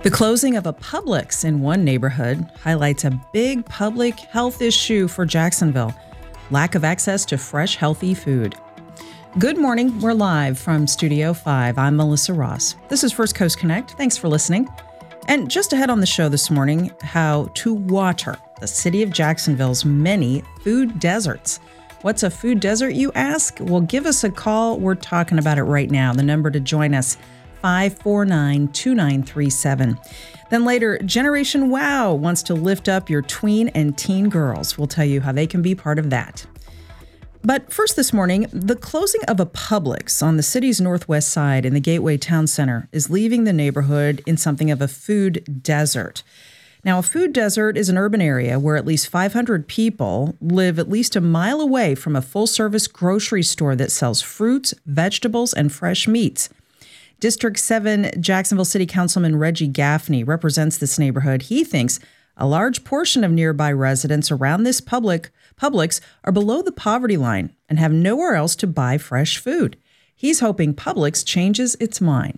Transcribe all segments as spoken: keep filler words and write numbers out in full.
The closing of a Publix in one neighborhood highlights a big public health issue for Jacksonville: lack of access to fresh, healthy food. Good morning. We're live from Studio five. I'm Melissa Ross. This is First Coast Connect. Thanks for listening. And just ahead on the show this morning, how to water the city of Jacksonville's many food deserts. What's a food desert, you ask? Well, give us a call. We're talking about it right now. The number to join us, five four nine, two nine three seven. Then later, Generation Wow wants to lift up your tween and teen girls. We'll tell you how they can be part of that. But first this morning, the closing of a Publix on the city's northwest side in the Gateway Town Center is leaving the neighborhood in something of a food desert. Now, a food desert is an urban area where at least five hundred people live at least a mile away from a full-service grocery store that sells fruits, vegetables, and fresh meats. District seven Jacksonville City Councilman Reggie Gaffney represents this neighborhood. He thinks a large portion of nearby residents around this public Publix are below the poverty line and have nowhere else to buy fresh food. He's hoping Publix changes its mind.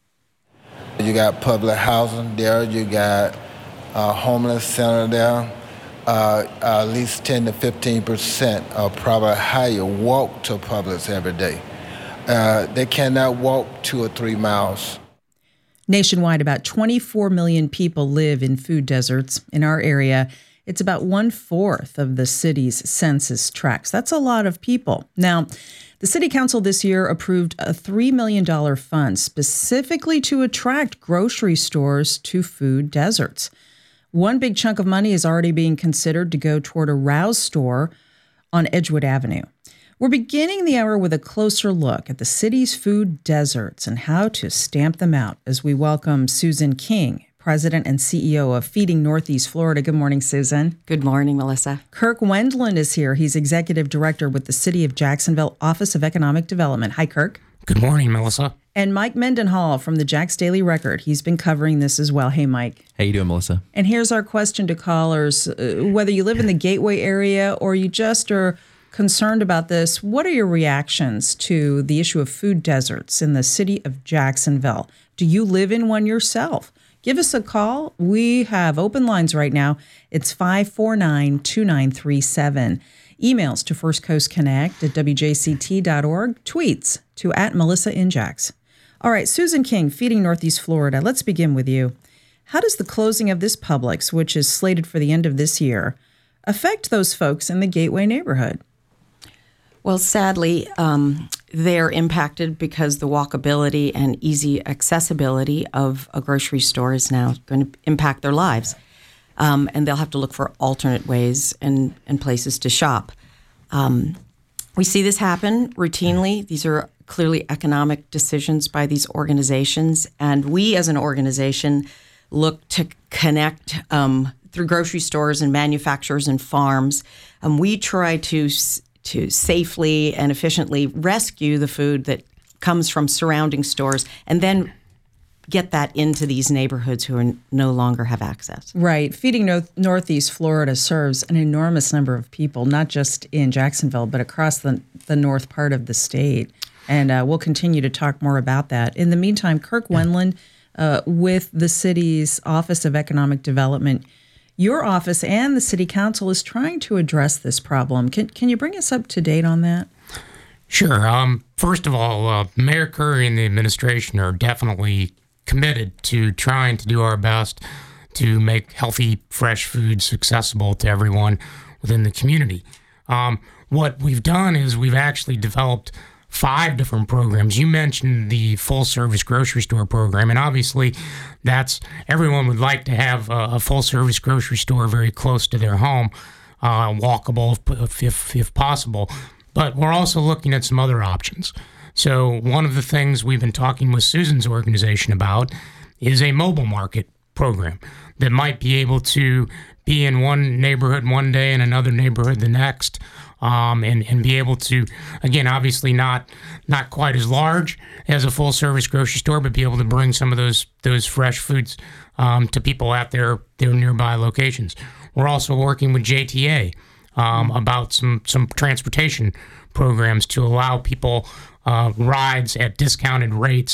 You got public housing there. You got a homeless center there. Uh, at least ten to fifteen percent of probably higher walk to Publix every day. Uh, they cannot walk two or three miles. Nationwide, about twenty-four million people live in food deserts. In our area, it's about one-fourth of the city's census tracts. That's a lot of people. Now, the City Council this year approved a three million dollars fund specifically to attract grocery stores to food deserts. One big chunk of money is already being considered to go toward a Rouse store on Edgewood Avenue. We're beginning the hour with a closer look at the city's food deserts and how to stamp them out as we welcome Susan King, President and C E O of Feeding Northeast Florida. Good morning, Susan. Good morning, Melissa. Kirk Wendland is here. He's Executive Director with the City of Jacksonville Office of Economic Development. Hi, Kirk. Good morning, Melissa. And Mike Mendenhall from the Jax Daily Record. He's been covering this as well. Hey, Mike. How you doing, Melissa? And here's our question to callers. Uh, whether you live in the Gateway area or you just are concerned about this, what are your reactions to the issue of food deserts in the city of Jacksonville? Do you live in one yourself? Give us a call. We have open lines right now. It's five four nine, two nine three seven. Emails to First Coast Connect at W J C T dot org. Tweets to at Melissa in Jax. All right, Susan King, Feeding Northeast Florida. Let's begin with you. How does the closing of this Publix, which is slated for the end of this year, affect those folks in the Gateway neighborhood? Well, sadly, um, they're impacted because the walkability and easy accessibility of a grocery store is now going to impact their lives. Um, and they'll have to look for alternate ways and, and places to shop. Um, we see this happen routinely. These are clearly economic decisions by these organizations. And we as an organization look to connect um, through grocery stores and manufacturers and farms. And we try to to safely and efficiently rescue the food that comes from surrounding stores and then get that into these neighborhoods who are no longer have access. Right. Feeding North, Northeast Florida serves an enormous number of people, not just in Jacksonville, but across the, the north part of the state. And uh, we'll continue to talk more about that. In the meantime, Kirk Wendland uh, with the city's Office of Economic Development, your office and the City Council is trying to address this problem. Can can you bring us up to date on that? Sure. Um, first of all, uh, Mayor Curry and the administration are definitely committed to trying to do our best to make healthy, fresh foods accessible to everyone within the community. Um, what we've done is we've actually developed five different programs. You mentioned the full-service grocery store program, and obviously that's everyone would like to have a, a full-service grocery store very close to their home, uh, walkable if, if, if possible. But we're also looking at some other options. So one of the things we've been talking with Susan's organization about is a mobile market program that might be able to be in one neighborhood one day and another neighborhood the next, um, and, and be able to, again, obviously not not quite as large as a full-service grocery store, but be able to bring some of those those fresh foods um, to people at their, their nearby locations. We're also working with J T A um, about some, some transportation programs to allow people uh, rides at discounted rates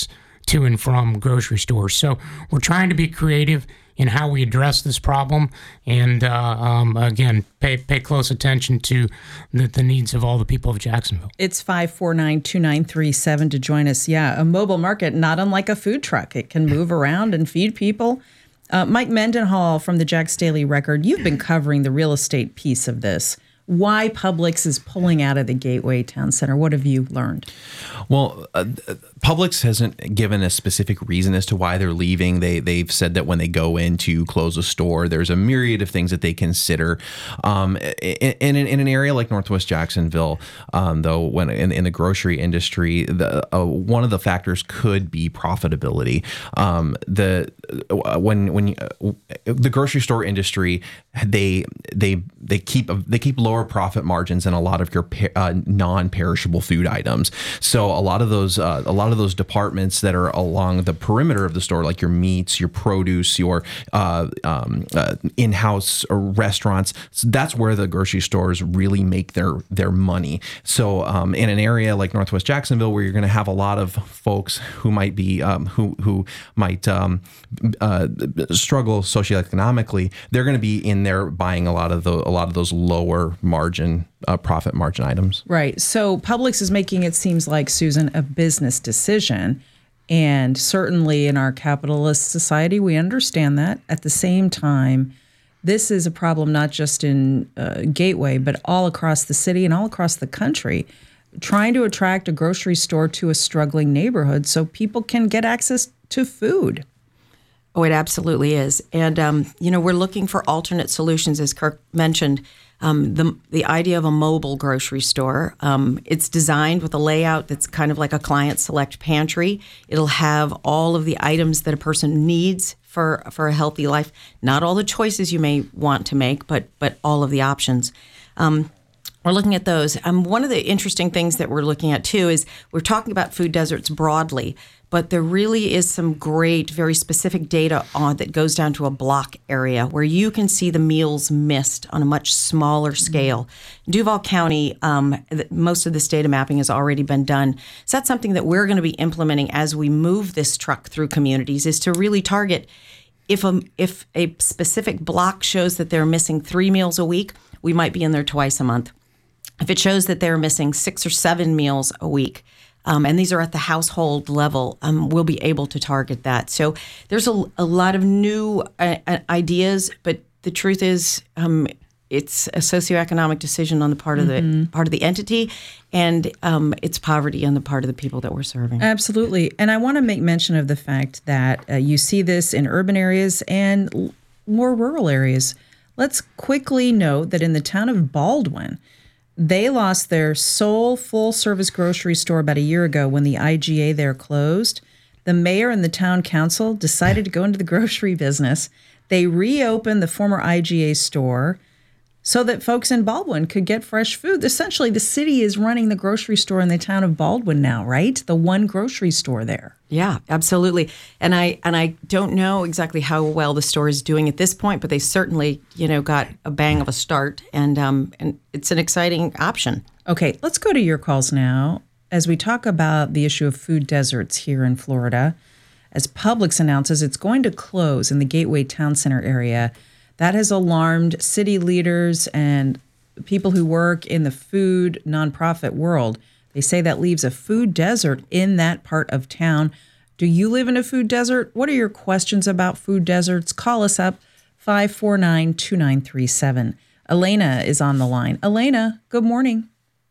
to and from grocery stores. So we're trying to be creative in how we address this problem, and uh, um, again, pay pay close attention to the, the needs of all the people of Jacksonville. It's five four nine, two nine three seven to join us. Yeah, a mobile market, not unlike a food truck. It can move around and feed people. Uh, Mike Mendenhall from the Jax Daily Record, you've been covering the real estate piece of this. Why Publix is pulling out of the Gateway Town Center? What have you learned? Well, uh, Publix hasn't given a specific reason as to why they're leaving. They, they've said that when they go in to close a store, there's a myriad of things that they consider. Um, in, in, in an area like Northwest Jacksonville, um, though, when in, in the grocery industry, the, uh, one of the factors could be profitability. Um, the when when you, uh, the grocery store industry, they they they keep they keep lower profit margins than a lot of your uh, non-perishable food items. So a lot of those uh, a lot of those departments that are along the perimeter of the store, like your meats, your produce, your uh, um, uh, in-house restaurants, so that's where the grocery stores really make their their money. So um, in an area like Northwest Jacksonville, where you're going to have a lot of folks who might be um, who who might um, uh, struggle socioeconomically, they're going to be in there buying a lot of the a lot of those lower margin uh, profit margin items. Right. So Publix is making it seems like, Susan, a business decision. And certainly in our capitalist society, we understand that. At the same time, this is a problem not just in uh, Gateway, but all across the city and all across the country, trying to attract a grocery store to a struggling neighborhood so people can get access to food. Oh, it absolutely is. And, um, you know, we're looking for alternate solutions, as Kirk mentioned. Um, the the idea of a mobile grocery store, um, it's designed with a layout that's kind of like a client select pantry. It'll have all of the items that a person needs for for a healthy life. Not all the choices you may want to make, but but all of the options. Um, We're looking at those. Um, one of the interesting things that we're looking at, too, is we're talking about food deserts broadly, but there really is some great, very specific data on that goes down to a block area where you can see the meals missed on a much smaller scale. Mm-hmm. Duval County, um, most of this data mapping has already been done. So that's something that we're going to be implementing as we move this truck through communities, is to really target if a, if a specific block shows that they're missing three meals a week, we might be in there twice a month. If it shows that they're missing six or seven meals a week, um, and these are at the household level, um, we'll be able to target that. So there's a, a lot of new uh, ideas, but the truth is, um, it's a socioeconomic decision on the part of mm-hmm. the part of the entity, and um, it's poverty on the part of the people that we're serving. Absolutely, and I want to make mention of the fact that uh, you see this in urban areas and l- more rural areas. Let's quickly note that in the town of Baldwin, they lost their sole full-service grocery store about a year ago when the I G A there closed. The mayor and the town council decided to go into the grocery business. They reopened the former I G A store so that folks in Baldwin could get fresh food. Essentially, the city is running the grocery store in the town of Baldwin now, right? The one grocery store there. Yeah, absolutely. And I and I don't know exactly how well the store is doing at this point, but they certainly, you know, got a bang of a start, and um and it's an exciting option. Okay, let's go to your calls now as we talk about the issue of food deserts here in Florida. As Publix announces it's going to close in the Gateway Town Center area, that has alarmed city leaders and people who work in the food nonprofit world. They say that leaves a food desert in that part of town. Do you live in a food desert? What are your questions about food deserts? Call us up, five four nine, two nine three seven. Elena is on the line. Elena, good morning.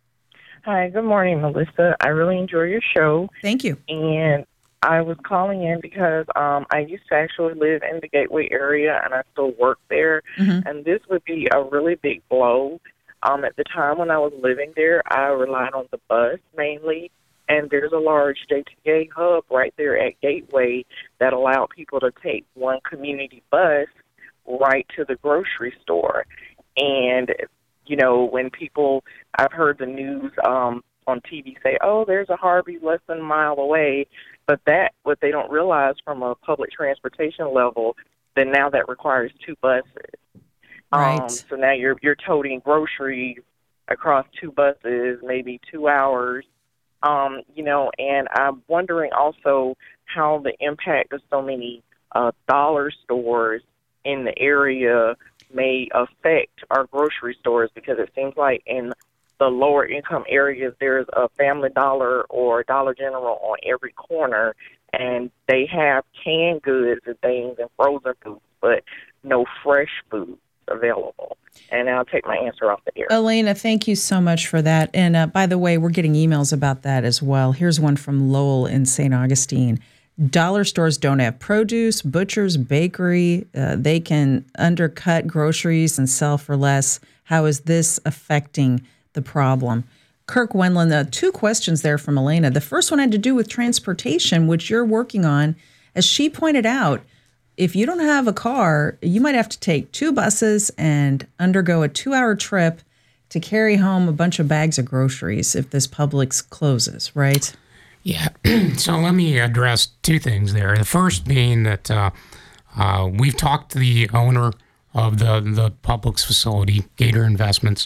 Hi, good morning, Melissa. I really enjoy your show. Thank you. And I was calling in because um, I used to actually live in the Gateway area, and I still work there. Mm-hmm. And this would be a really big blow. Um, at the time when I was living there, I relied on the bus mainly, and there's a large J T A hub right there at Gateway that allowed people to take one community bus right to the grocery store. And, you know, when people, I've heard the news um, on T V say, oh, there's a Harvey less than a mile away, but that, what they don't realize from a public transportation level, then now that requires two buses. Right. Um, so now you're you're toting groceries across two buses, maybe two hours. Um, you know, and I'm wondering also how the impact of so many uh, dollar stores in the area may affect our grocery stores, because it seems like in the lower income areas, there's a Family Dollar or Dollar General on every corner, and they have canned goods and things and frozen foods, but no fresh food available. And I'll take my answer off the air. Elena, thank you so much for that. And uh, by the way, we're getting emails about that as well. Here's one from Lowell in Saint Augustine. Dollar stores don't have produce, butchers, bakery. Uh, they can undercut groceries and sell for less. How is this affecting the problem? Kirk Wendland, uh, two questions there from Elena. The first one had to do with transportation, which you're working on. As she pointed out, if you don't have a car, you might have to take two buses and undergo a two-hour trip to carry home a bunch of bags of groceries if this Publix closes, right? Yeah. So let me address two things there. The first being that uh, uh, we've talked to the owner of the the Publix facility, Gator Investments.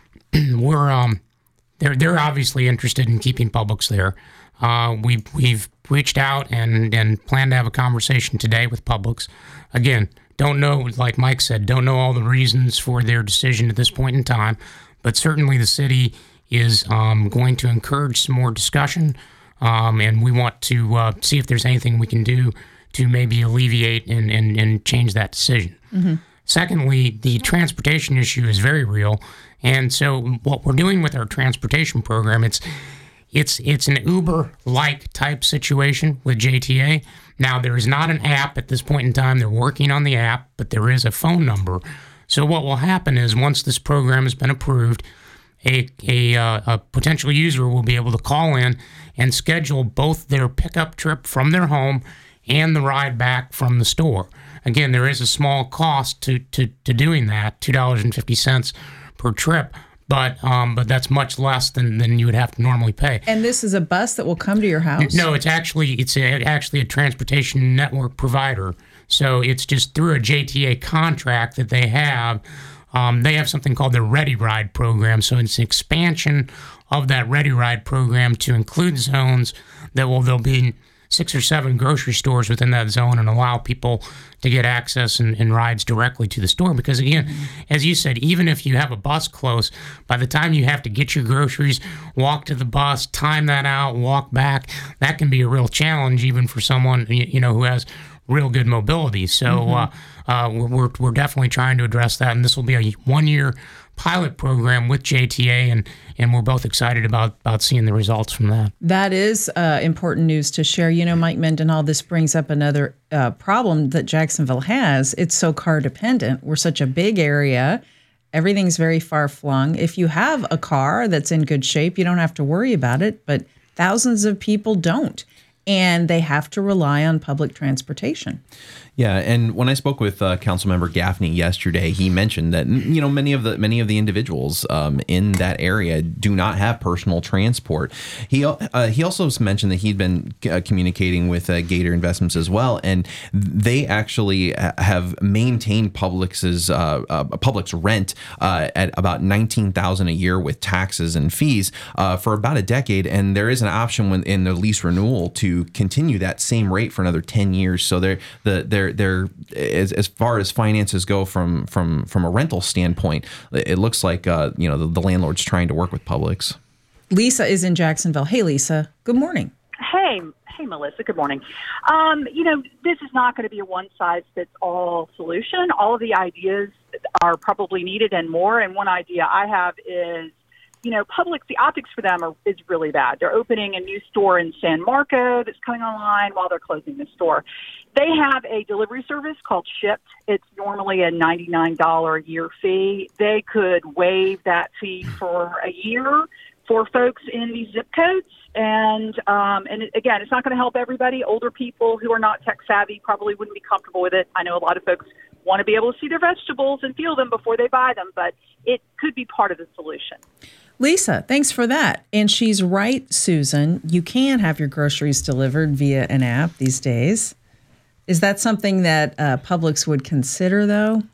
We're um, they're they're obviously interested in keeping Publix there. Uh, we we've reached out and and plan to have a conversation today with Publix. Again, don't know, like Mike said, don't know all the reasons for their decision at this point in time, but certainly the city is um, going to encourage some more discussion, um, and we want to uh, see if there's anything we can do to maybe alleviate and and, and change that decision. Mm-hmm. Secondly, the transportation issue is very real, and so what we're doing with our transportation program, it's It's it's an Uber-like type situation with J T A. Now, there is not an app at this point in time. They're working on the app, but there is a phone number. So what will happen is once this program has been approved, a, a, uh, a potential user will be able to call in and schedule both their pickup trip from their home and the ride back from the store. Again, there is a small cost to, to, to doing that, two dollars and fifty cents per trip. But um, but that's much less than, than you would have to normally pay. And this is a bus that will come to your house? No, it's actually it's a, actually a transportation network provider. So it's just through a J T A contract that they have. Um, they have something called the Ready Ride program. So it's an expansion of that Ready Ride program to include zones that will there'll be six or seven grocery stores within that zone and allow people to get access and, and rides directly to the store. Because again, mm-hmm. as you said, even if you have a bus close, by the time you have to get your groceries, walk to the bus, time that out, walk back, that can be a real challenge even for someone, you know, who has real good mobility. So mm-hmm. uh, uh, we're, we're definitely trying to address that. And this will be a one-year pilot program with J T A, and and we're both excited about about seeing the results from that. That is uh, important news to share. You know, Mike Mendenhall, this brings up another uh, problem that Jacksonville has. It's so car dependent. We're such a big area. Everything's very far flung. If you have a car that's in good shape, you don't have to worry about it, but thousands of people don't, and they have to rely on public transportation. Yeah, and when I spoke with uh, Councilmember Gaffney yesterday, he mentioned that you know many of the many of the individuals um, in that area do not have personal transport. He uh, he also mentioned that he'd been uh, communicating with uh, Gator Investments as well, and they actually have maintained Publix's uh, uh, Publix rent uh, at about nineteen thousand dollars a year with taxes and fees uh, for about a decade, and there is an option when in the lease renewal to continue that same rate for another ten years. So they're the they're They're, as as far as finances go from from from a rental standpoint, it looks like uh, you know the, the landlord's trying to work with Publix. Lisa is in Jacksonville. Hey, Lisa. Good morning. Hey, hey, Melissa. Good morning. Um, you know, this is not going to be a one-size-fits-all solution. All of the ideas are probably needed and more. And one idea I have is, you know, Publix, the optics for them are, is really bad. They're opening a new store in San Marco that's coming online while they're closing the store. They have a delivery service called Shipt. It's normally a ninety-nine dollars a year fee. They could waive that fee for a year for folks in these zip codes. And, um, and it, again, it's not going to help everybody. Older people who are not tech savvy probably wouldn't be comfortable with it. I know a lot of folks want to be able to see their vegetables and feel them before they buy them, but it could be part of the solution. Lisa, thanks for that. And she's right, Susan. You can have your groceries delivered via an app these days. Is that something that uh, Publix would consider, though?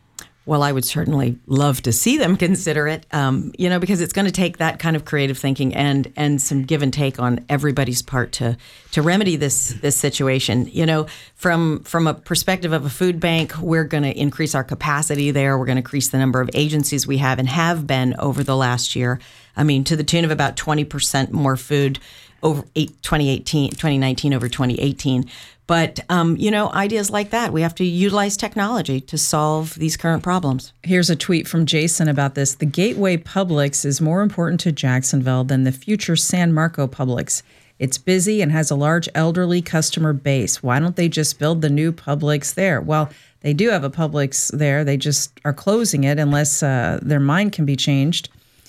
Well, I would certainly love to see them consider it, um, you know, because it's going to take that kind of creative thinking and and some give and take on everybody's part to to remedy this this situation. You know, from from a perspective of a food bank, we're going to increase our capacity there. We're going to increase the number of agencies we have and have been over the last year. I mean, to the tune of about twenty percent more food over eight, twenty eighteen, twenty nineteen over twenty eighteen. But, um, you know, ideas like that, we have to utilize technology to solve these current problems. Here's a tweet from Jason about this. The Gateway Publix is more important to Jacksonville than the future San Marco Publix. It's busy and has a large elderly customer base. Why don't they just build the new Publix there? Well, they do have a Publix there. They just are closing it unless uh, their mind can be changed.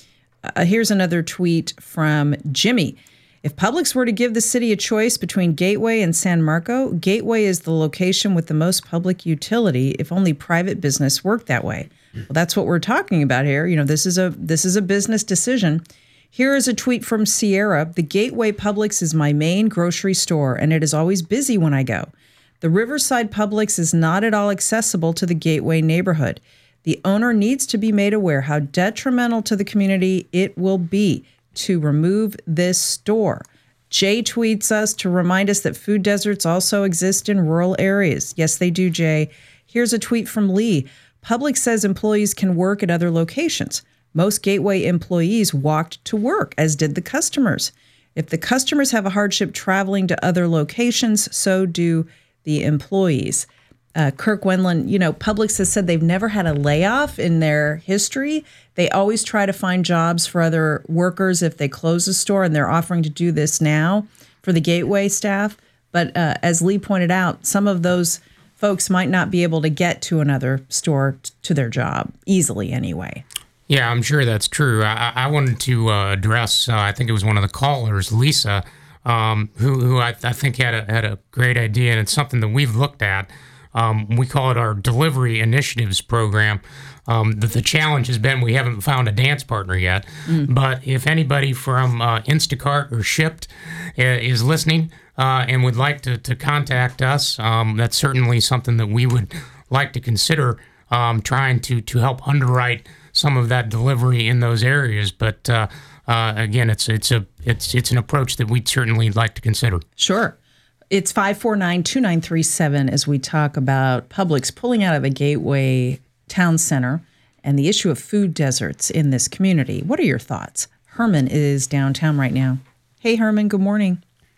Uh, here's another tweet from Jimmy. If Publix were to give the city a choice between Gateway and San Marco, Gateway is the location with the most public utility if only private business worked that way. Well, that's what we're talking about here. You know, this is a this is a business decision. Here is a tweet from Sierra. The Gateway Publix is my main grocery store, and it is always busy when I go. The Riverside Publix is not at all accessible to the Gateway neighborhood. The owner needs to be made aware how detrimental to the community it will be to remove this store. Jay tweets us to remind us that food deserts also exist in rural areas. Yes, they do, Jay. Here's a tweet from Lee. Publix says employees can work at other locations. Most Gateway employees walked to work, as did the customers. If the customers have a hardship traveling to other locations, so do the employees. Uh, Kirk Wendland, you know, Publix has said they've never had a layoff in their history. They always try to find jobs for other workers if they close a store, and they're offering to do this now for the Gateway staff. But uh, as Lee pointed out, some of those folks might not be able to get to another store t- to their job easily anyway. Yeah, I'm sure that's true. I, I wanted to uh, address, uh, I think it was one of the callers, Lisa, um, who, who I, I think had a, had a great idea, and it's something that we've looked at. Um, we call it our Delivery Initiatives Program. Um, the, the challenge has been we haven't found a dance partner yet. Mm. But if anybody from uh, Instacart or Shipt uh, is listening uh, and would like to, to contact us, um, that's certainly something that we would like to consider um, trying to, to help underwrite some of that delivery in those areas. But uh, uh, again, it's it's a it's it's an approach that we'd certainly like to consider. Sure. It's five four nine, two nine three seven as we talk about Publix pulling out of the Gateway Town Center and the issue of food deserts in this community. What are your thoughts? Herman is downtown right now. Hey, Herman, good morning.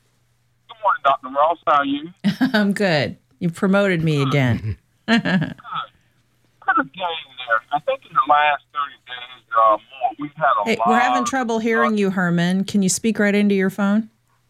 Good morning, Doctor Ross. How are you? I'm good. You promoted me good. again. Good. Put a game there. I think in the last thirty days or uh, more, we've had a hey, lot. We're having trouble hearing uh, you, Herman. Can you speak right into your phone?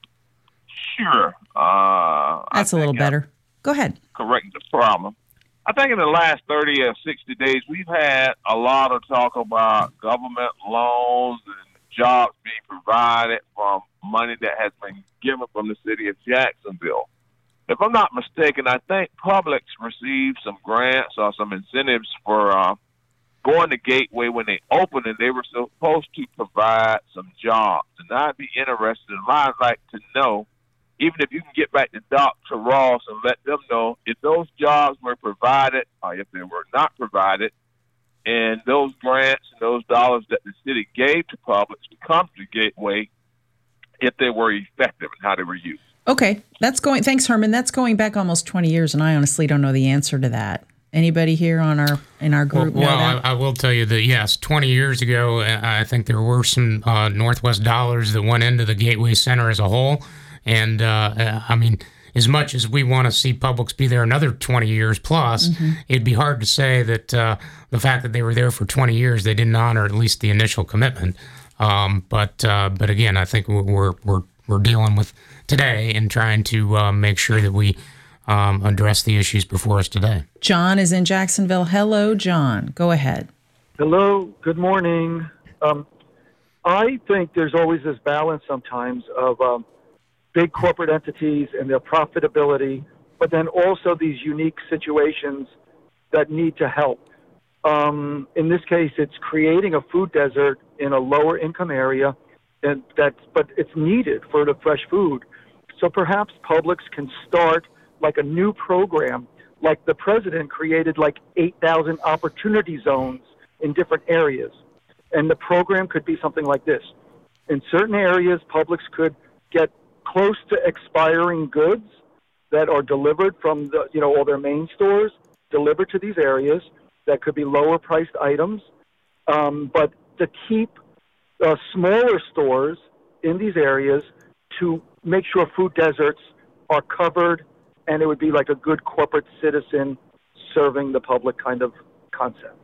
Sure. Uh, That's a little better. Go ahead. Correct the problem. I think in the last thirty or sixty days, we've had a lot of talk about government loans and jobs being provided from money that has been given from the city of Jacksonville. If I'm not mistaken, I think Publix received some grants or some incentives for uh, going to Gateway when they opened, and they were supposed to provide some jobs. And I'd be interested, and I'd like to know, even if you can get back to Doctor Ross and let them know if those jobs were provided or if they were not provided, and those grants and those dollars that the city gave to Publix to come to Gateway, if they were effective and how they were used. Okay, that's going. Thanks, Herman. That's going back almost twenty years, and I honestly don't know the answer to that. Anybody here on our in our group? Well, know well that? I, I will tell you that yes, twenty years ago, I think there were some uh, Northwest dollars that went into the Gateway Center as a whole. And, uh, I mean, as much as we want to see Publix be there another twenty years plus, mm-hmm. it'd be hard to say that uh, the fact that they were there for twenty years, they didn't honor at least the initial commitment. Um, but uh, but again, I think we're we're we're dealing with today and trying to uh, make sure that we um, address the issues before us today. John is in Jacksonville. Hello, John. Go ahead. Hello. Good morning. Um, I think there's always this balance sometimes of um, big corporate entities and their profitability, but then also these unique situations that need to help. Um, in this case, it's creating a food desert in a lower income area, and that's, but it's needed for the fresh food. So perhaps Publix can start like a new program, like the president created like eight thousand opportunity zones in different areas. And the program could be something like this. In certain areas, Publix could get close to expiring goods that are delivered from the, you know, all their main stores, delivered to these areas. That could be lower priced items. Um, but to keep uh, smaller stores in these areas to make sure food deserts are covered, and it would be like a good corporate citizen serving the public kind of concept.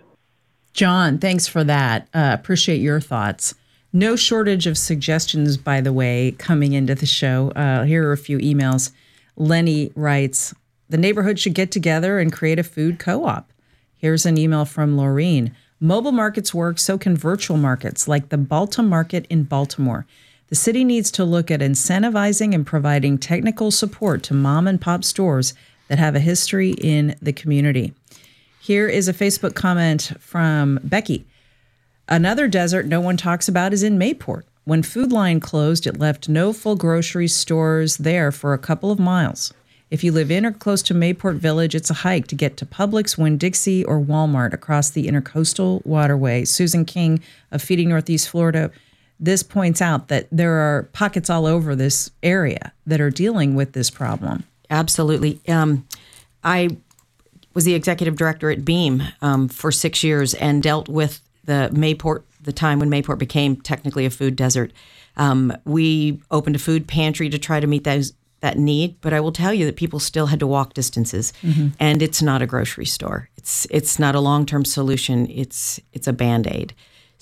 John, thanks for that. Uh, appreciate your thoughts. No shortage of suggestions, by the way, coming into the show. Uh, here are a few emails. Lenny writes, the neighborhood should get together and create a food co-op. Here's an email from Laureen. Mobile markets work, so can virtual markets, like the Balta Market in Baltimore. The city needs to look at incentivizing and providing technical support to mom and pop stores that have a history in the community. Here is a Facebook comment from Becky. Another desert no one talks about is in Mayport. When Food Line closed, it left no full grocery stores there for a couple of miles. If you live in or close to Mayport Village, it's a hike to get to Publix, Winn-Dixie, or Walmart across the Intercoastal Waterway. Susan King of Feeding Northeast Florida, this points out that there are pockets all over this area that are dealing with this problem. Absolutely. Um, I was the executive director at Beam um, for six years and dealt with the Mayport, the time when Mayport became technically a food desert. Um, we opened a food pantry to try to meet those that need, but I will tell you that people still had to walk distances, mm-hmm. and it's not a grocery store. It's it's not a long-term solution. It's it's a Band-Aid.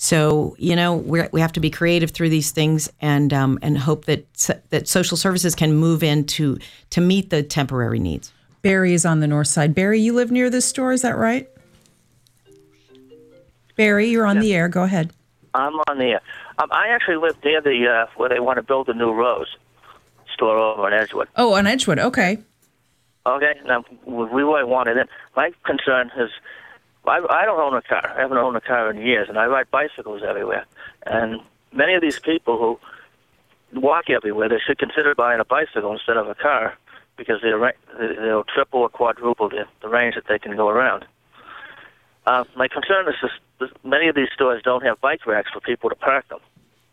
So you know we we have to be creative through these things, and um, and hope that that social services can move in to to meet the temporary needs. Barry is on the north side. Barry, you live near this store, is that right? Barry, you're on yeah. the air. Go ahead. I'm on the air. Um, I actually live near the uh, where they want to build the new Rose store over in Edgewood. Oh, on Edgewood. Okay. Okay. Now we really wanted it. My concern is, I, I don't own a car. I haven't owned a car in years, and I ride bicycles everywhere. And many of these people who walk everywhere, they should consider buying a bicycle instead of a car, because they're, they'll triple or quadruple the, the range that they can go around. Uh, my concern is this, this, many of these stores don't have bike racks for people to park them.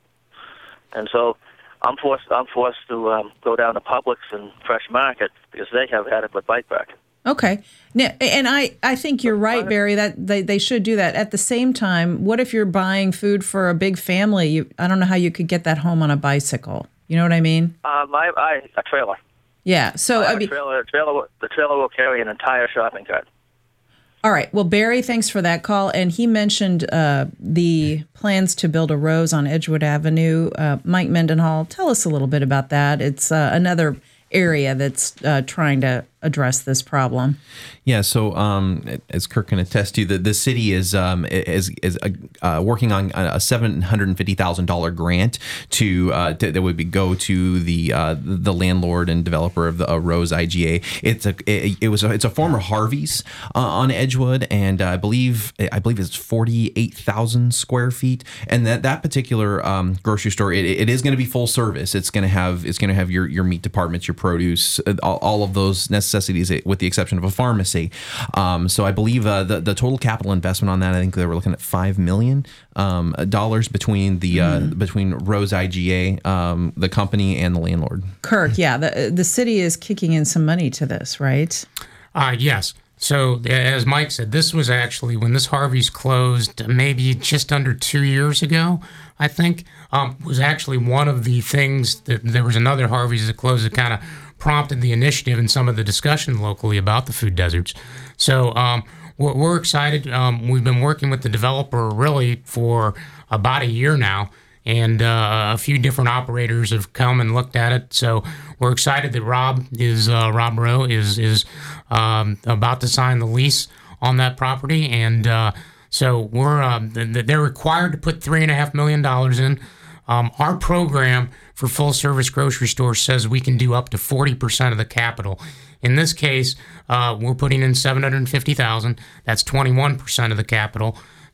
And so I'm forced I'm forced to um, go down to Publix and Fresh Market because they have adequate bike parking. Okay. Now, and I, I think you're right, Barry, that they, they should do that. At the same time, what if you're buying food for a big family? You, I don't know how you could get that home on a bicycle. You know what I mean? Um, I, I a trailer. Yeah. So I I mean, a trailer, a trailer, the trailer will carry an entire shopping cart. All right. Well, Barry, thanks for that call. And he mentioned uh, the plans to build a Rose on Edgewood Avenue. Uh, Mike Mendenhall, tell us a little bit about that. It's uh, another area that's uh, trying to address this problem. Yeah, so um, as Kirk can attest to, the, the city is um, is is uh, working on a seven hundred fifty thousand dollars grant to, uh, to that would be, go to the uh, the landlord and developer of the uh, Rose I G A. It's a it, it was a, it's a former Harvey's uh, on Edgewood, and uh, I believe I believe it's forty-eight thousand square feet. And that that particular um, grocery store, it, it is going to be full service. It's going to have it's going to have your your meat departments, your produce, all, all of those necessities, with the exception of a pharmacy. Um, so I believe uh, the the total capital investment on that, I think they were looking at five million um, dollars between the uh, mm. between Rose I G A, um, the company, and the landlord. Kirk, yeah, the the city is kicking in some money to this, right? Uh, yes. So as Mike said, this was actually when this Harvey's closed, maybe just under two years ago, I think, um, was actually one of the things that there was another Harvey's that closed that kind of prompted the initiative and some of the discussion locally about the food deserts. So um, we're, we're excited. Um, we've been working with the developer really for about a year now, and uh, a few different operators have come and looked at it. So we're excited that Rob is uh, Rob Rowe is is um, about to sign the lease on that property, and uh, so we're uh, they're required to put three and a half million dollars in. Um, our program for full-service grocery stores says we can do up to forty percent of the capital. In this case, uh, we're putting in seven hundred fifty thousand dollars. That's twenty-one percent of the capital.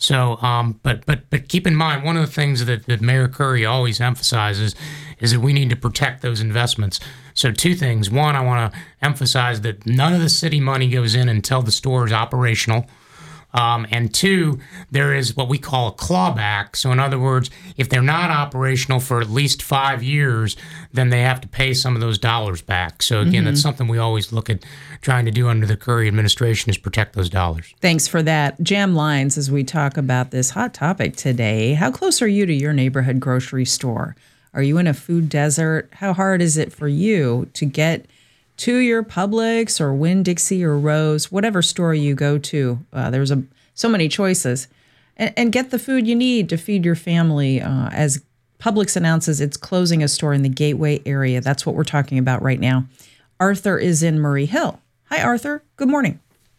So, um, but but but keep in mind, one of the things that, that Mayor Curry always emphasizes is that we need to protect those investments. So two things. One, I want to emphasize that none of the city money goes in until the store is operational. Um, and two, there is what we call a clawback. So in other words, if they're not operational for at least five years, then they have to pay some of those dollars back. So again, mm-hmm. that's something we always look at trying to do under the Curry administration is protect those dollars. Thanks for that. Jam lines as we talk about this hot topic today. How close are you to your neighborhood grocery store? Are you in a food desert? How hard is it for you to get to your Publix or Winn-Dixie or Rose, whatever store you go to? Uh, there's a so many choices. And, and get the food you need to feed your family. Uh, as Publix announces it's closing a store in the Gateway area. That's what we're talking about right now. Arthur is in Murray Hill. Hi, Arthur. Good morning.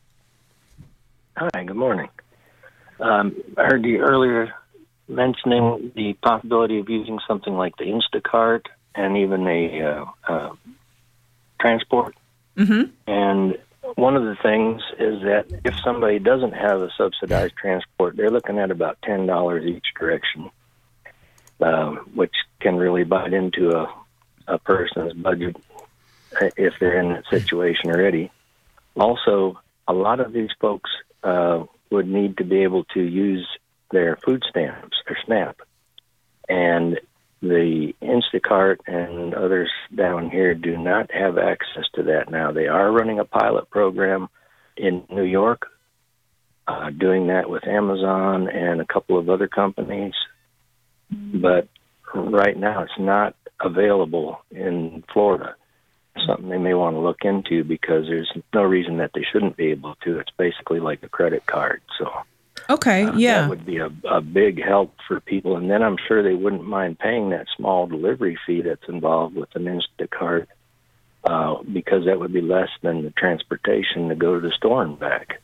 Hi, good morning. Um, I heard you earlier mentioning the possibility of using something like the Instacart and even a uh, uh, transport. Mm-hmm. And one of the things is that if somebody doesn't have a subsidized transport, they're looking at about ten dollars each direction, um, which can really bite into a, a person's budget if they're in that situation already. Also, a lot of these folks uh, would need to be able to use their food stamps, their SNAP. And the Instacart and others down here do not have access to that now. They are running a pilot program in New York, uh, doing that with Amazon and a couple of other companies. But right now it's not available in Florida. Something they may want to look into because there's no reason that they shouldn't be able to. It's basically like a credit card. So Okay, uh, yeah. That would be a, a big help for people. And then I'm sure they wouldn't mind paying that small delivery fee that's involved with an Instacart uh, because that would be less than the transportation to go to the store and back.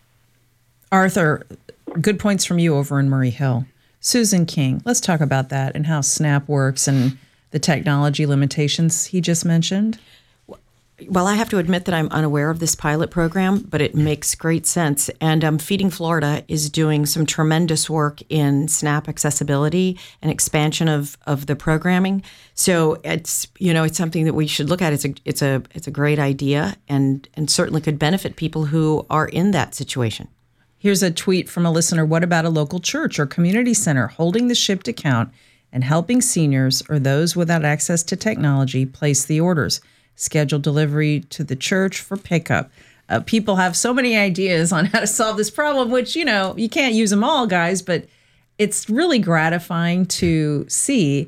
Arthur, good points from you over in Murray Hill. Susan King, let's talk about that and how SNAP works and the technology limitations he just mentioned. Well, I have to admit that I'm unaware of this pilot program, but it makes great sense. And um, Feeding Florida is doing some tremendous work in SNAP accessibility and expansion of, of the programming. So it's you know it's something that we should look at. It's a it's a it's a great idea, and and certainly could benefit people who are in that situation. Here's a tweet from a listener. What about a local church or community center holding the shipped account and helping seniors or those without access to technology place the orders? Schedule delivery to the church for pickup. Uh, people have so many ideas on how to solve this problem, which, you know, you can't use them all, guys, but it's really gratifying to see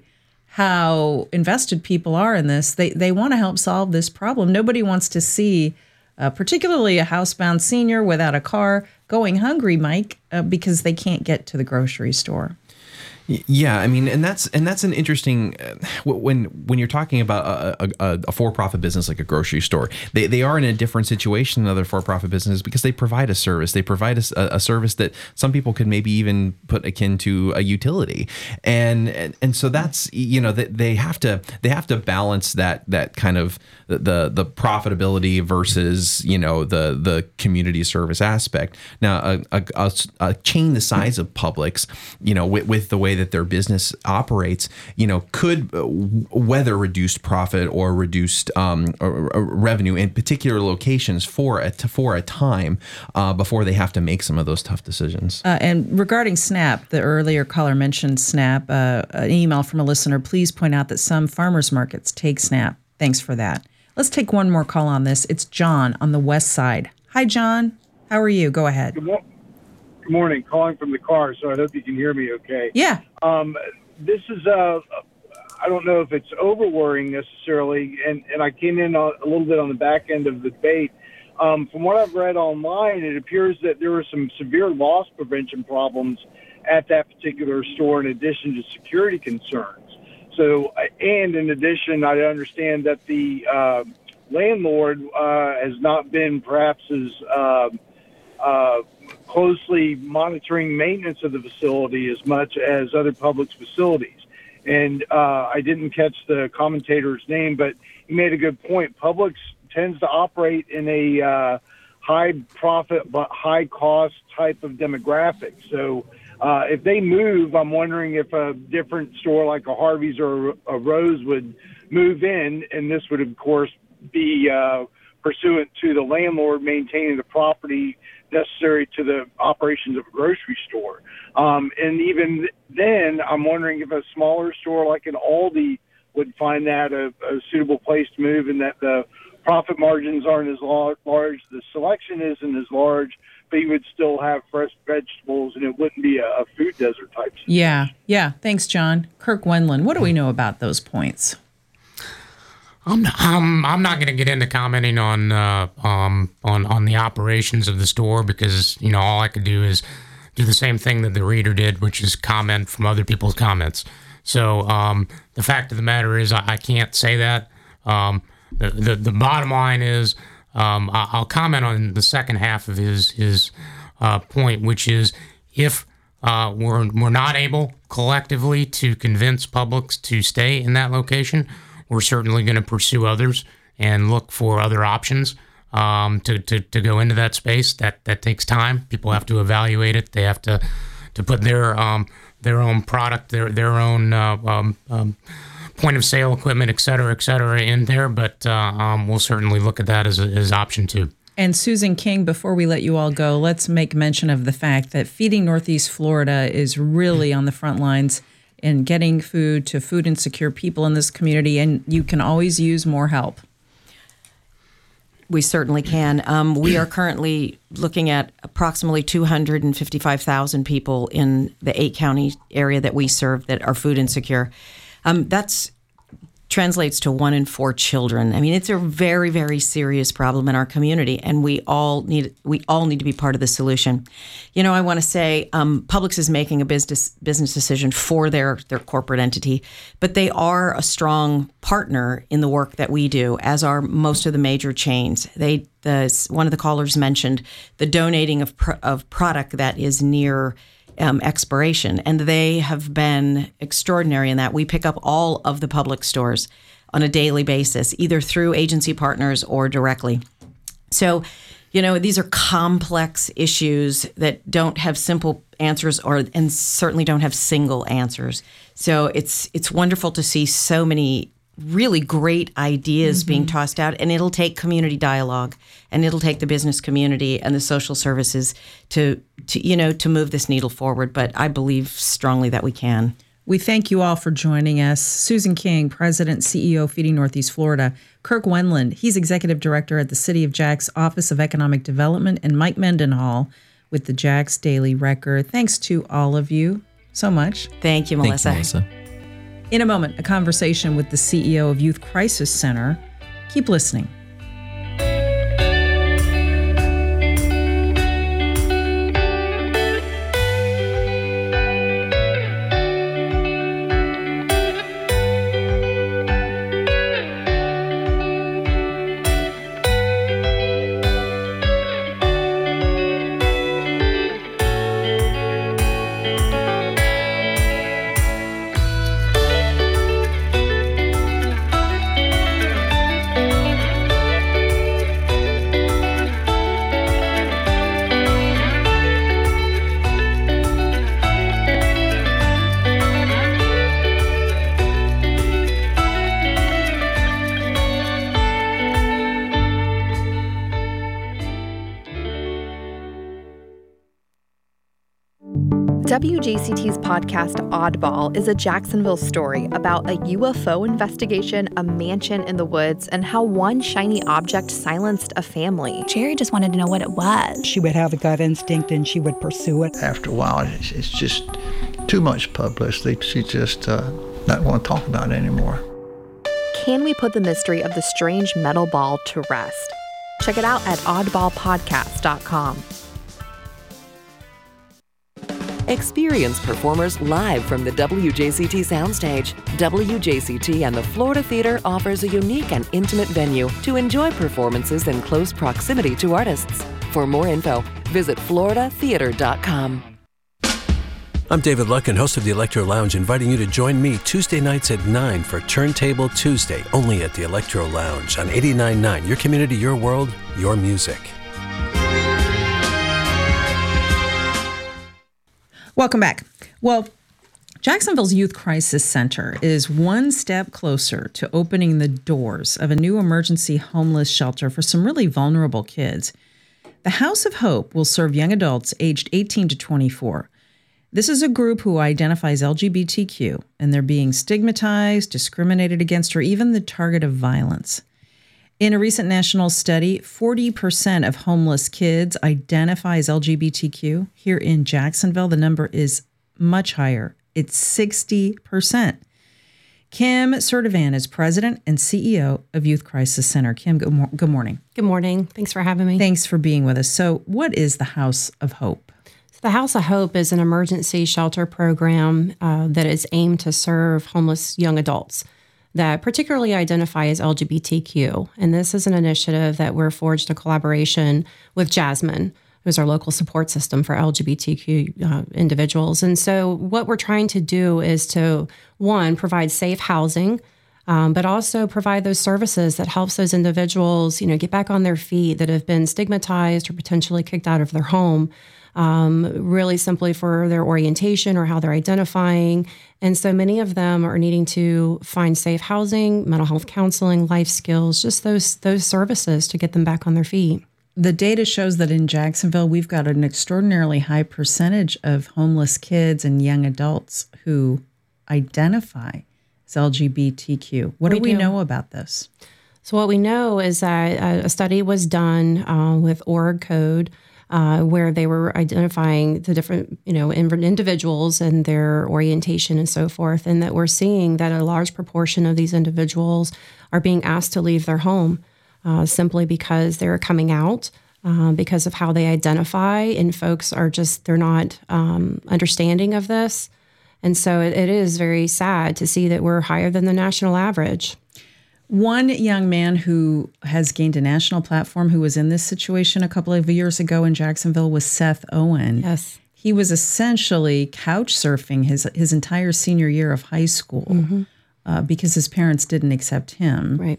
how invested people are in this. They they want to help solve this problem. Nobody wants to see, uh, particularly a housebound senior without a car, going hungry, Mike, uh, because they can't get to the grocery store. Yeah, I mean, and that's and that's an interesting uh, when when you're talking about a, a, a for-profit business like a grocery store, they they are in a different situation than other for-profit businesses because they provide a service. They provide a, a service that some people could maybe even put akin to a utility, and and, and so that's you know they, they have to they have to balance that that kind of the the profitability versus you know the the community service aspect. Now, a, a, a chain the size of Publix, you know, with, with the way that their business operates, you know, could weather reduced profit or reduced um, or, or revenue in particular locations for a for a time uh, before they have to make some of those tough decisions. Uh, and regarding SNAP, the earlier caller mentioned SNAP. Uh, an email from a listener. Please point out that some farmers markets take SNAP. Thanks for that. Let's take one more call on this. It's John on the west side. Hi, John. How are you? Go ahead. Good morning. Good morning. Calling from the car, so I hope you can hear me okay. Yeah. Um, this is, uh, I don't know if it's over-worrying necessarily, and, and I came in a, a little bit on the back end of the debate. Um, from what I've read online, it appears that there were some severe loss prevention problems at that particular store in addition to security concerns. So, and in addition, I understand that the uh, landlord uh, has not been perhaps as uh, uh, closely monitoring maintenance of the facility as much as other Publix facilities. And uh, I didn't catch the commentator's name, but he made a good point. Publix tends to operate in a uh, high profit but high cost type of demographic. So Uh, if they move, I'm wondering if a different store like a Harvey's or a Rose would move in, and this would, of course, be uh, pursuant to the landlord maintaining the property necessary to the operations of a grocery store. Um, and even then, I'm wondering if a smaller store like an Aldi would find that a, a suitable place to move, and that the profit margins aren't as large, the selection isn't as large, but you would still have fresh vegetables, and it wouldn't be a, a food desert type situation. Yeah, yeah. Thanks, John. Kirk Wendland, what do we know about those points? I'm not, I'm, I'm not going to get into commenting on uh, um, on on the operations of the store, because you know all I could do is do the same thing that the reader did, which is comment from other people's comments. So um, the fact of the matter is, I, I can't say that. Um, the, the the bottom line is, um, I, I'll comment on the second half of his his uh, point, which is if uh, we're we're not able collectively to convince Publix to stay in that location, we're certainly going to pursue others and look for other options um, to, to, to go into that space. That that takes time. People have to evaluate it. They have to to put their um, their own product, their their own uh, um, um, point of sale equipment, et cetera, et cetera, in there. But uh, um, we'll certainly look at that as a, as option two. And Susan King, before we let you all go, let's make mention of the fact that Feeding Northeast Florida is really on the front lines in getting food to food insecure people in this community, and you can always use more help. We certainly can. Um, we are currently looking at approximately two hundred fifty-five thousand people in the eight county area that we serve that are food insecure. Um, that's translates to one in four children. I mean, it's a very, very serious problem in our community, and we all need we all need to be part of the solution. You know, I want to say um, Publix is making a business business decision for their their corporate entity, but they are a strong partner in the work that we do, as are most of the major chains. They the one of the callers mentioned the donating of pr- of product that is near Um, expiration, and they have been extraordinary in that. We pick up all of the Publix stores on a daily basis, either through agency partners or directly. So, you know, these are complex issues that don't have simple answers, or and certainly don't have single answers. So it's it's wonderful to see so many really great ideas mm-hmm. being tossed out, and it'll take community dialogue, and it'll take the business community and the social services to, to you know, to move this needle forward. But I believe strongly that we can. We thank you all for joining us. Susan King, President, C E O, Feeding Northeast Florida. Kirk Wendland, he's Executive Director at the City of Jax Office of Economic Development, and Mike Mendenhall with the Jax Daily Record. Thanks to all of you so much. Thank you, Melissa. Thank you, Melissa. In a moment, a conversation with the C E O of Youth Crisis Center. Keep listening. W J C T's podcast Oddball is a Jacksonville story about a U F O investigation, a mansion in the woods, and how one shiny object silenced a family. Jerry just wanted to know what it was. She would have a gut instinct and she would pursue it. After a while, it's, it's just too much publicity. She just uh, not want to talk about it anymore. Can we put the mystery of the strange metal ball to rest? Check it out at oddball podcast dot com. Experience performers live from the W J C T soundstage. W J C T and the Florida Theater offers a unique and intimate venue to enjoy performances in close proximity to artists. For more info, visit florida theater dot com. I'm David Luckin, host of the Electro Lounge, inviting you to join me Tuesday nights at nine for Turntable Tuesday, only at the Electro Lounge on eighty-nine point nine. Your community, your world, your music. Welcome back. Well, Jacksonville's Youth Crisis Center is one step closer to opening the doors of a new emergency homeless shelter for some really vulnerable kids. The House of Hope will serve young adults aged eighteen to twenty-four. This is a group who identifies L G B T Q, and they're being stigmatized, discriminated against, or even the target of violence. In a recent national study, forty percent of homeless kids identify as L G B T Q. Here in Jacksonville, the number is much higher. It's sixty percent. Kim Sertivan is president and C E O of Youth Crisis Center. Kim, good, mor- good morning. Good morning. Thanks for having me. Thanks for being with us. So what is the House of Hope? So the House of Hope is an emergency shelter program uh, that is aimed to serve homeless young adults that particularly identify as L G B T Q. And this is an initiative that we're forged a collaboration with Jasmine, who's our local support system for L G B T Q uh, individuals. And so what we're trying to do is to, one, provide safe housing, um, but also provide those services that helps those individuals, you know, get back on their feet that have been stigmatized or potentially kicked out of their home, um, really simply for their orientation or how they're identifying. And so many of them are needing to find safe housing, mental health counseling, life skills, just those those services to get them back on their feet. The data shows that in Jacksonville, we've got an extraordinarily high percentage of homeless kids and young adults who identify as L G B T Q. What we do we do. know about this? So what we know is that a study was done uh, with Org Code, uh, where they were identifying the different, you know, individuals and their orientation and so forth, and that we're seeing that a large proportion of these individuals are being asked to leave their home. Uh, simply because they're coming out, uh, because of how they identify, and folks are just, they're not um, understanding of this. And so it, it is very sad to see that we're higher than the national average. One young man who has gained a national platform who was in this situation a couple of years ago in Jacksonville was Seth Owen. Yes. He was essentially couch surfing his, his entire senior year of high school mm-hmm. uh, because his parents didn't accept him. Right.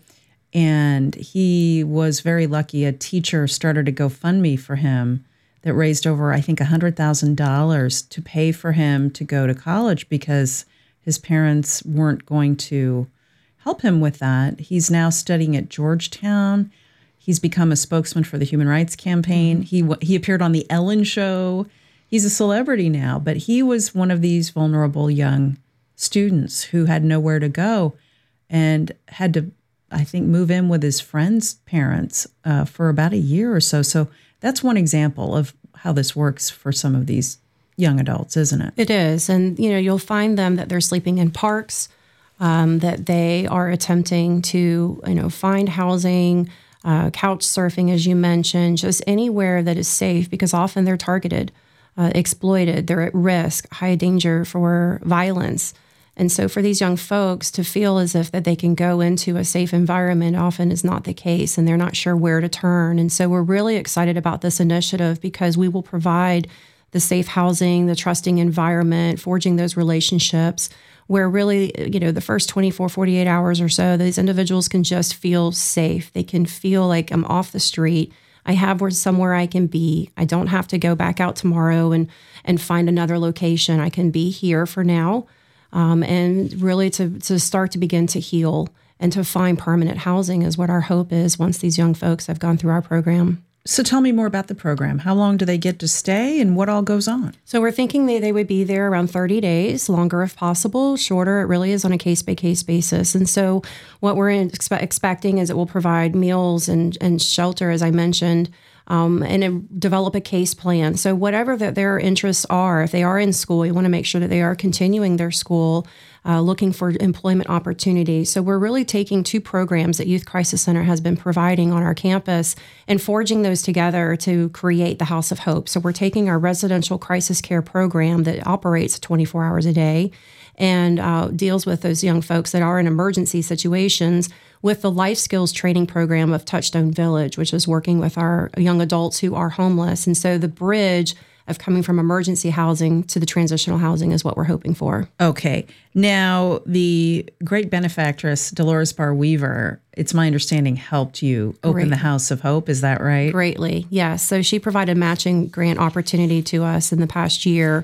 And he was very lucky. A teacher started a GoFundMe for him that raised over, I think, one hundred thousand dollars to pay for him to go to college because his parents weren't going to help him with that. He's now studying at Georgetown. He's become a spokesman for the Human Rights Campaign. He he appeared on The Ellen Show. He's a celebrity now, but he was one of these vulnerable young students who had nowhere to go and had to, I think, move in with his friend's parents uh, for about a year or so. So that's one example of how this works for some of these young adults, isn't it? It is. And, you know, you'll find them that they're sleeping in parks, um, that they are attempting to, you know, find housing, uh, couch surfing, as you mentioned, just anywhere that is safe, because often they're targeted, uh, exploited, they're at risk, high danger for violence. And so for these young folks to feel as if that they can go into a safe environment often is not the case, and they're not sure where to turn. And so we're really excited about this initiative because we will provide the safe housing, the trusting environment, forging those relationships where really, you know, the first twenty-four, forty-eight hours or so, these individuals can just feel safe. They can feel like I'm off the street. I have where somewhere I can be. I don't have to go back out tomorrow and, and find another location. I can be here for now. Um, and really to, to start to begin to heal and to find permanent housing is what our hope is once these young folks have gone through our program. So tell me more about the program. How long do they get to stay and what all goes on? So we're thinking they, they would be there around thirty days, longer if possible, shorter. It really is on a case-by-case basis. And so what we're expe- expecting is it will provide meals and, and shelter, as I mentioned, Um, and it, develop a case plan. So whatever that their interests are, if they are in school, you want to make sure that they are continuing their school, uh, looking for employment opportunities. So we're really taking two programs that Youth Crisis Center has been providing on our campus and forging those together to create the House of Hope. So we're taking our residential crisis care program that operates twenty-four hours a day and uh, deals with those young folks that are in emergency situations, with the life skills training program of Touchstone Village, which is working with our young adults who are homeless. And so the bridge of coming from emergency housing to the transitional housing is what we're hoping for. Okay. Now, the great benefactress, Dolores Barr Weaver, it's my understanding, helped you open Great. the House of Hope. Is that right? Greatly, yes. So she provided matching grant opportunity to us in the past year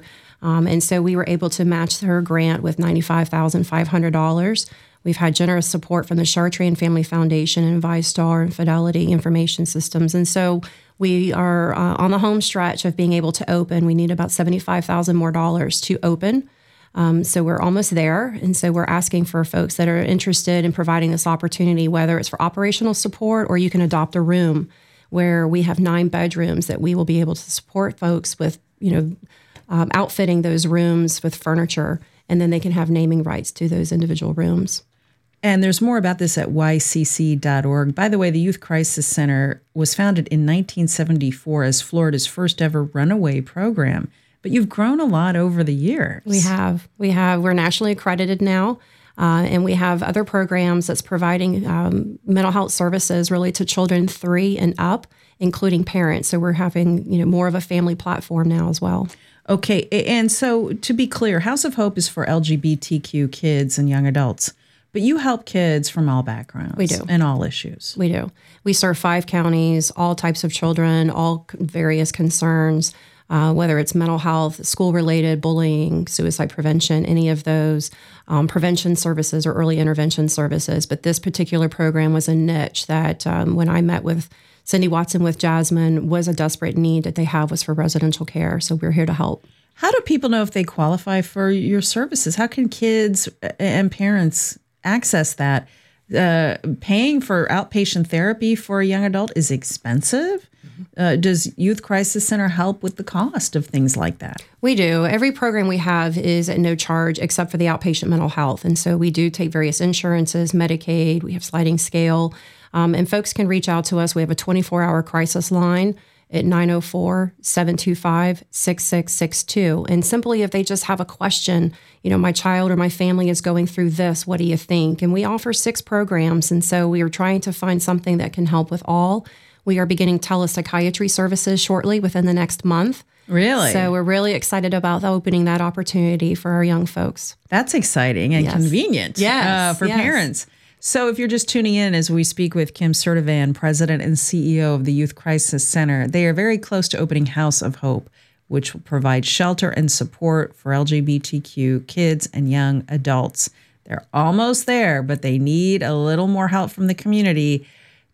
Um, and so we were able to match her grant with ninety-five thousand five hundred dollars. We've had generous support from the Chartrand Family Foundation and ViStar and Fidelity Information Systems. And so we are uh, on the home stretch of being able to open. We need about seventy-five thousand more dollars to open. Um, so we're almost there. And so we're asking for folks that are interested in providing this opportunity, whether it's for operational support or you can adopt a room where we have nine bedrooms that we will be able to support folks with, you know, um, outfitting those rooms with furniture, and then they can have naming rights to those individual rooms. And there's more about this at y c c dot org. By the way, the Youth Crisis Center was founded in nineteen seventy-four as Florida's first ever runaway program. But you've grown a lot over the years. We have. We have. We're nationally accredited now, uh, and we have other programs that's providing um, mental health services really to children three and up, including parents. So we're having, you know, more of a family platform now as well. Okay. And so to be clear, House of Hope is for L G B T Q kids and young adults. But you help kids from all backgrounds. We do. And all issues. We do. We serve five counties, all types of children, all various concerns, uh, whether it's mental health, school-related, bullying, suicide prevention, any of those, um, prevention services or early intervention services. But this particular program was a niche that um, when I met with Cindy Watson with Jasmine was a desperate need that they have was for residential care. So we're here to help. How do people know if they qualify for your services? How can kids and parents access that? Uh, paying for outpatient therapy for a young adult is expensive. Mm-hmm. Uh, does Youth Crisis Center help with the cost of things like that? We do. Every program we have is at no charge except for the outpatient mental health. And so we do take various insurances, Medicaid, we have sliding scale, um, and folks can reach out to us. We have a twenty-four hour crisis line at nine oh four, seven two five, six six six two. And simply if they just have a question, you know, my child or my family is going through this, what do you think? And we offer six programs. And so we are trying to find something that can help with all. We are beginning telepsychiatry services shortly within the next month. Really? So we're really excited about opening that opportunity for our young folks. That's exciting and yes. convenient yes. uh, for yes. parents. So if you're just tuning in as we speak with Kim Sertivan, President and C E O of the Youth Crisis Center, they are very close to opening House of Hope, which will provide shelter and support for L G B T Q kids and young adults. They're almost there, but they need a little more help from the community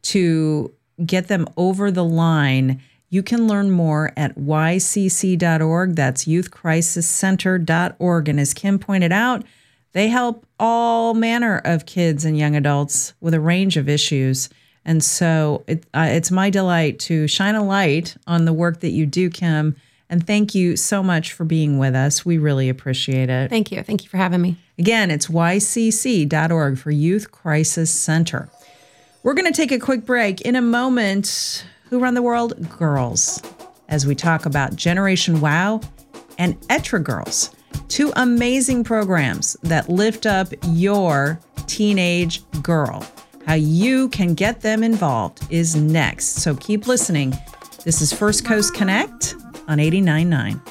to get them over the line. You can learn more at y c c dot org. That's youth crisis center dot org. And as Kim pointed out, they help all manner of kids and young adults with a range of issues. And so it, uh, it's my delight to shine a light on the work that you do, Kim. And thank you so much for being with us. We really appreciate it. Thank you. Thank you for having me. Again, it's y c c dot org for Youth Crisis Center. We're going to take a quick break. In a moment, who run the world? Girls. As we talk about Generation Wow and Etra Girls. Two amazing programs that lift up your teenage girl. How you can get them involved is next. So keep listening. This is First Coast Connect on eighty-nine point nine.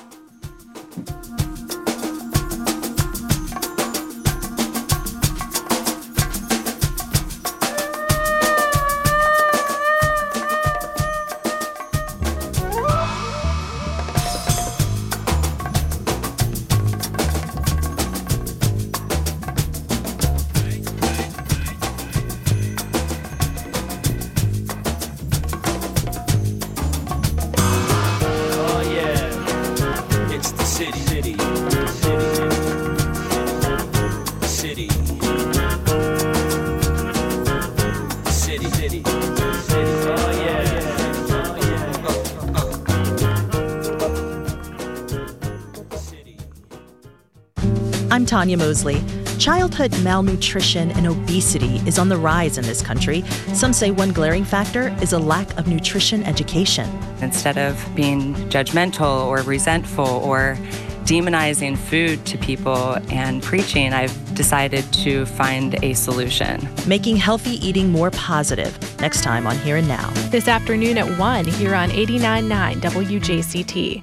I'm Tanya Mosley. Childhood malnutrition and obesity is on the rise in this country. Some say one glaring factor is a lack of nutrition education. Instead of being judgmental or resentful or demonizing food to people and preaching, I've decided to find a solution. Making healthy eating more positive. Next time on Here and Now. This afternoon at one here on eighty-nine point nine W J C T.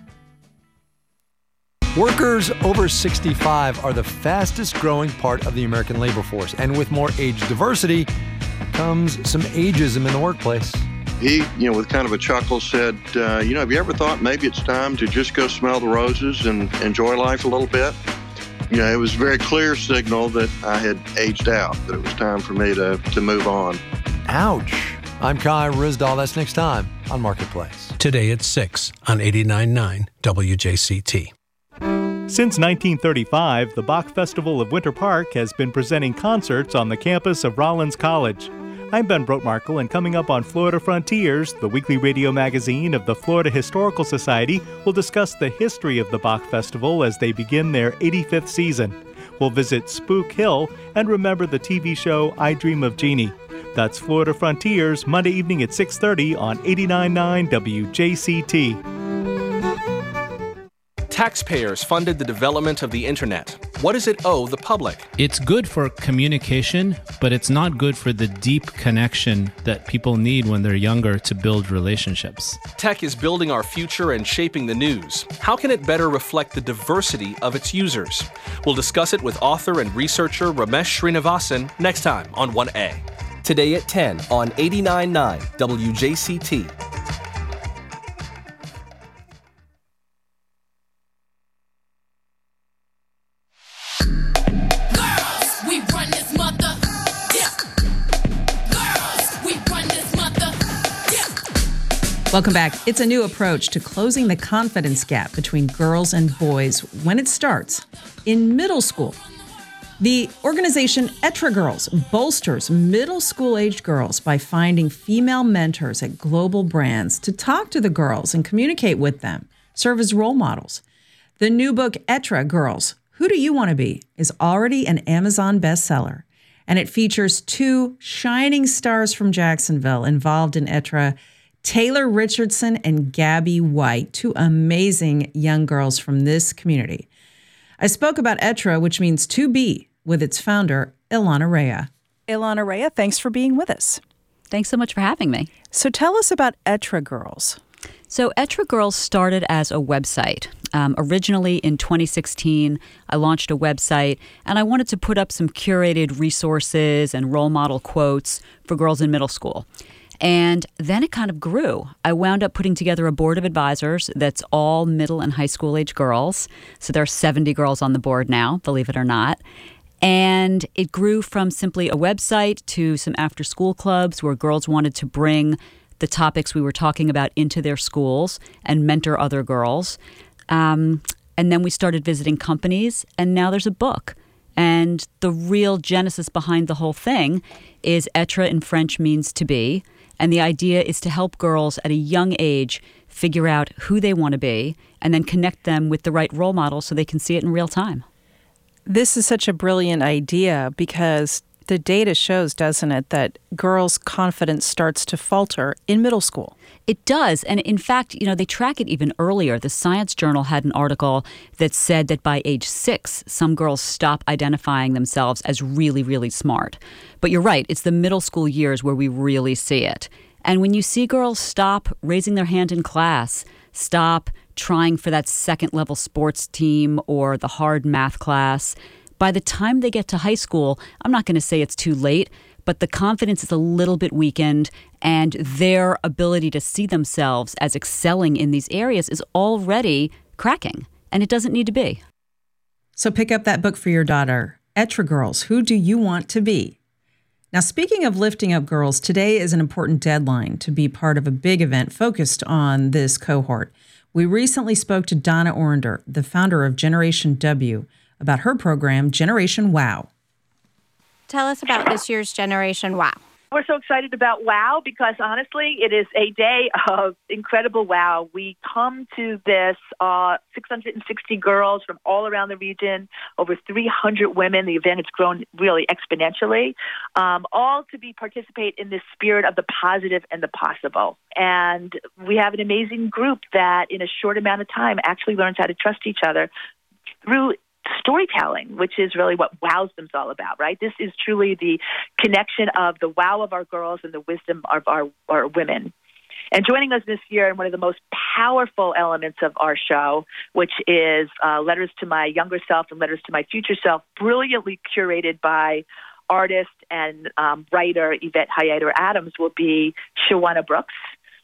Workers over sixty-five are the fastest growing part of the American labor force. And with more age diversity comes some ageism in the workplace. he, you know, with kind of a chuckle said, uh, you know, have you ever thought maybe it's time to just go smell the roses and enjoy life a little bit? You know, it was a very clear signal that I had aged out, that it was time for me to, to move on. Ouch. I'm Kai Risdahl. That's next time on Marketplace. Today at six on eighty-nine point nine W J C T. Since nineteen thirty-five, the Bach Festival of Winter Park has been presenting concerts on the campus of Rollins College. I'm Ben Brotmarkle, and coming up on Florida Frontiers, the weekly radio magazine of the Florida Historical Society, will discuss the history of the Bach Festival as they begin their eighty-fifth season. We'll visit Spook Hill and remember the T V show I Dream of Jeannie. That's Florida Frontiers, Monday evening at six thirty on eighty-nine point nine W J C T. Taxpayers funded the development of the internet. What does it owe the public? It's good for communication, but it's not good for the deep connection that people need when they're younger to build relationships. Tech is building our future and shaping the news. How can it better reflect the diversity of its users? We'll discuss it with author and researcher Ramesh Srinivasan next time on one A. Today at ten on eighty-nine point nine W J C T. Welcome back. It's a new approach to closing the confidence gap between girls and boys when it starts in middle school. The organization Etra Girls bolsters middle school-aged girls by finding female mentors at global brands to talk to the girls and communicate with them, serve as role models. The new book, Etra Girls, Who Do You Want to Be?, is already an Amazon bestseller, and it features two shining stars from Jacksonville involved in Etra, Taylor Richardson and Gabby White, two amazing young girls from this community. I spoke about Etra, which means to be, with its founder, Ilana Rea. Ilana Rea, thanks for being with us. Thanks so much for having me. So tell us about Etra Girls. So Etra Girls started as a website. Um, originally in twenty sixteen, I launched a website, and I wanted to put up some curated resources and role model quotes for girls in middle school. And then it kind of grew. I wound up putting together a board of advisors that's all middle and high school age girls. So there are seventy girls on the board now, believe it or not. And it grew from simply a website to some after school clubs where girls wanted to bring the topics we were talking about into their schools and mentor other girls. Um, and then we started visiting companies, and now there's a book. And the real genesis behind the whole thing is Etra in French means to be. And the idea is to help girls at a young age figure out who they want to be and then connect them with the right role model so they can see it in real time. This is such a brilliant idea because the data shows, doesn't it, that girls' confidence starts to falter in middle school. It does. And in fact, you know, they track it even earlier. The Science Journal had an article that said that by age six, some girls stop identifying themselves as really, really smart. But you're right. It's the middle school years where we really see it. And when you see girls stop raising their hand in class, stop trying for that second level sports team or the hard math class, by the time they get to high school, I'm not going to say it's too late, but the confidence is a little bit weakened, and their ability to see themselves as excelling in these areas is already cracking, and it doesn't need to be. So pick up that book for your daughter, Etra Girls, Who Do You Want to Be? Now, speaking of lifting up girls, today is an important deadline to be part of a big event focused on this cohort. We recently spoke to Donna Orender, the founder of Generation W, about her program, Generation WOW. Tell us about this year's Generation WOW. We're so excited about WOW because, honestly, it is a day of incredible WOW. We come to this uh, six hundred sixty girls from all around the region, over three hundred women. The event has grown really exponentially, um, all to be participate in this spirit of the positive and the possible. And we have an amazing group that, in a short amount of time, actually learns how to trust each other through storytelling, which is really what Wowsdom's all about, right? This is truly the connection of the wow of our girls and the wisdom of our, our women. And joining us this year in one of the most powerful elements of our show, which is uh, Letters to My Younger Self and Letters to My Future Self, brilliantly curated by artist and um, writer Yvette Hayader Adams, will be Shawana Brooks.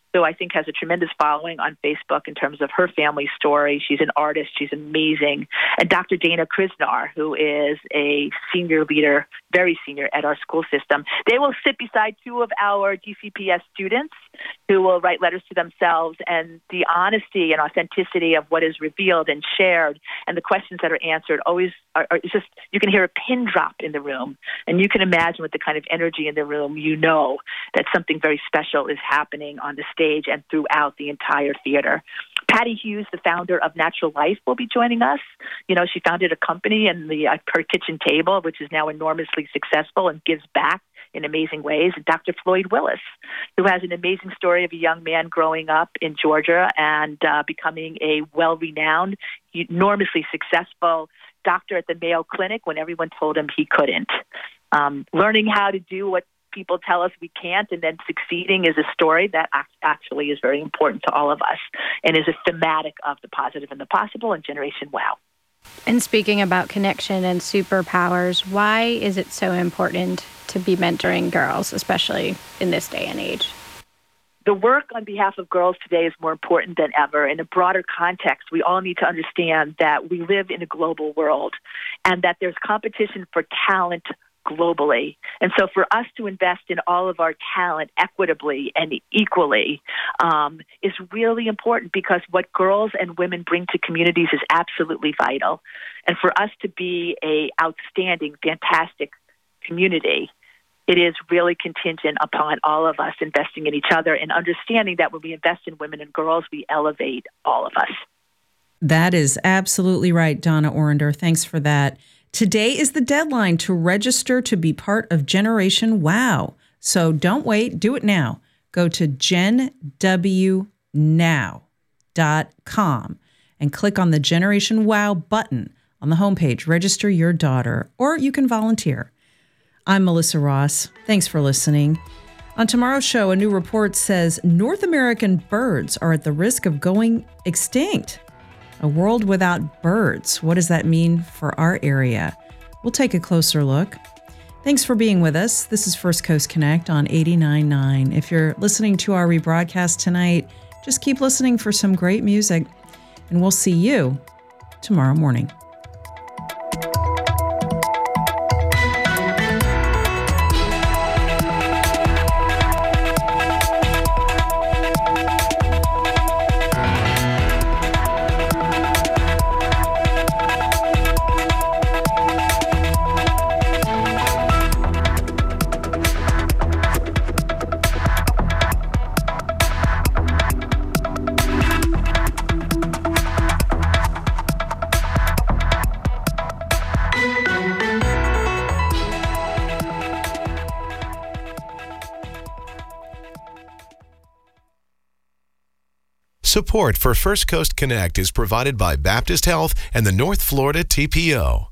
who I think has a tremendous following on Facebook in terms of her family story. She's an artist. She's amazing. And Doctor Dana Krisnar, who is a senior leader, very senior at our school system. They will sit beside two of our D C P S students who will write letters to themselves, and the honesty and authenticity of what is revealed and shared and the questions that are answered always are, are it's just, you can hear a pin drop in the room, and you can imagine with the kind of energy in the room, you know that something very special is happening on the stage and throughout the entire theater. Patty Hughes, the founder of Natural Life, will be joining us. You know, she founded a company in the uh, her kitchen table, which is now enormously successful and gives back in amazing ways. And Doctor Floyd Willis, who has an amazing story of a young man growing up in Georgia and uh, becoming a well-renowned, enormously successful doctor at the Mayo Clinic when everyone told him he couldn't. Um, learning how to do what people tell us we can't and then succeeding is a story that actually is very important to all of us and is a thematic of the positive and the possible and Generation Wow. And speaking about connection and superpowers, why is it so important to be mentoring girls, especially in this day and age? The work on behalf of girls today is more important than ever. In a broader context, we all need to understand that we live in a global world and that there's competition for talent globally. And so for us to invest in all of our talent equitably and equally um, is really important, because what girls and women bring to communities is absolutely vital. And for us to be a outstanding, fantastic community, it is really contingent upon all of us investing in each other and understanding that when we invest in women and girls, we elevate all of us. That is absolutely right, Donna Orender. Thanks for that. Today is the deadline to register to be part of Generation Wow. So don't wait. Do it now. Go to gen w now dot com and click on the Generation Wow button on the homepage. Register your daughter, or you can volunteer. I'm Melissa Ross. Thanks for listening. On tomorrow's show, a new report says North American birds are at the risk of going extinct. A world without birds. What does that mean for our area? We'll take a closer look. Thanks for being with us. This is First Coast Connect on eighty-nine point nine. If you're listening to our rebroadcast tonight, just keep listening for some great music, and we'll see you tomorrow morning. Support for First Coast Connect is provided by Baptist Health and the North Florida T P O.